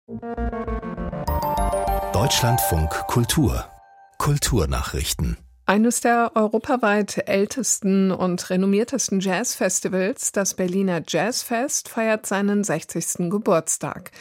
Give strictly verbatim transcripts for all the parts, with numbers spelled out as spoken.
Deutschlandfunk Kultur Kulturnachrichten. Eines der europaweit ältesten und renommiertesten Jazzfestivals, das Berliner Jazzfest, feiert seinen sechzigsten Geburtstag.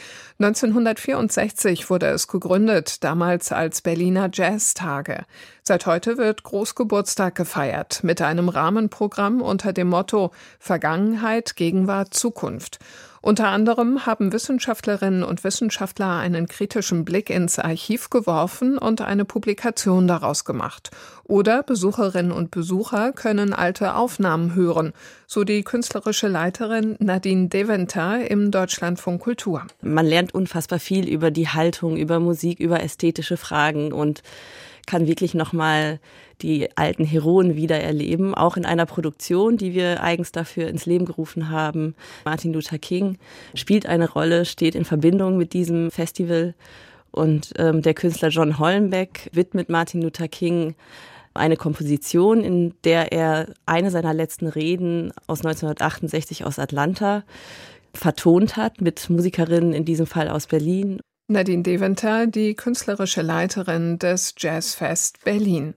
neunzehnhundertvierundsechzig wurde es gegründet, damals als Berliner Jazztage. Seit heute wird Großgeburtstag gefeiert, mit einem Rahmenprogramm unter dem Motto Vergangenheit, Gegenwart, Zukunft. Unter anderem haben Wissenschaftlerinnen und Wissenschaftler einen kritischen Blick ins Archiv geworfen und eine Publikation daraus gemacht. Oder Besucherinnen und Besucher können alte Aufnahmen hören, so die künstlerische Leiterin Nadine Deventer im Deutschlandfunk Kultur. Man lernt unfassbar viel über die Haltung, über Musik, über ästhetische Fragen und kann wirklich nochmal die alten Heroen wiedererleben, auch in einer Produktion, die wir eigens dafür ins Leben gerufen haben. Martin Luther King spielt eine Rolle, steht in Verbindung mit diesem Festival und ähm, der Künstler John Hollenbeck widmet Martin Luther King eine Komposition, in der er eine seiner letzten Reden aus neunzehnhundertachtundsechzig aus Atlanta vertont hat, mit Musikerinnen in diesem Fall aus Berlin. Nadine Deventer, die künstlerische Leiterin des Jazzfest Berlin.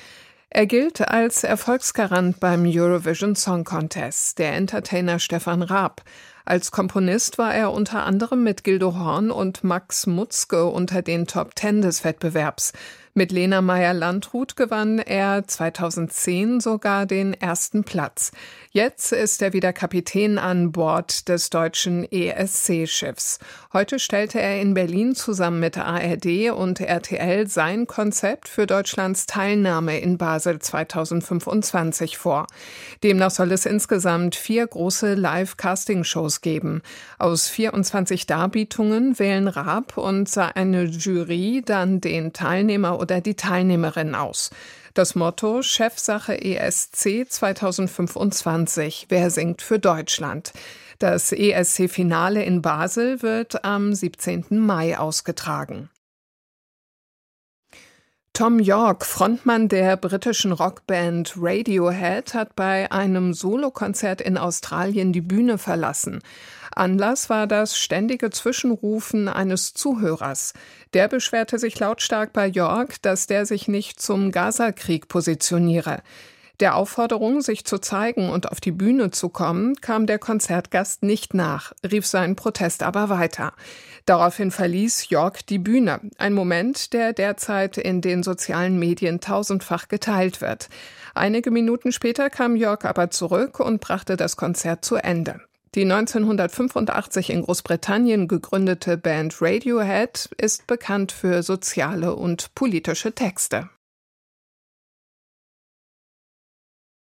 Er gilt als Erfolgsgarant beim Eurovision Song Contest, der Entertainer Stefan Raab. Als Komponist war er unter anderem mit Gildo Horn und Max Mutzke unter den Top Ten des Wettbewerbs. Mit Lena Meyer-Landrut gewann er zweitausendzehn sogar den ersten Platz. Jetzt ist er wieder Kapitän an Bord des deutschen E S C-Schiffs. Heute stellte er in Berlin zusammen mit A R D und R T L sein Konzept für Deutschlands Teilnahme in Basel zweitausendfünfundzwanzig vor. Demnach soll es insgesamt vier große Live-Casting-Shows geben. Aus vierundzwanzig Darbietungen wählen Raab und seine Jury dann den Teilnehmer oder die Teilnehmerin aus. Das Motto Chefsache E S C zweitausendfünfundzwanzig. Wer singt für Deutschland? Das E S C-Finale in Basel wird am siebzehnten Mai ausgetragen. Thom Yorke, Frontmann der britischen Rockband Radiohead, hat bei einem Solokonzert in Australien die Bühne verlassen. Anlass war das ständige Zwischenrufen eines Zuhörers. Der beschwerte sich lautstark bei Yorke, dass der sich nicht zum Gaza-Krieg positioniere. Der Aufforderung, sich zu zeigen und auf die Bühne zu kommen, kam der Konzertgast nicht nach, rief seinen Protest aber weiter. Daraufhin verließ Yorke die Bühne, ein Moment, der derzeit in den sozialen Medien tausendfach geteilt wird. Einige Minuten später kam Yorke aber zurück und brachte das Konzert zu Ende. Die neunzehnhundertfünfundachtzig in Großbritannien gegründete Band Radiohead ist bekannt für soziale und politische Texte.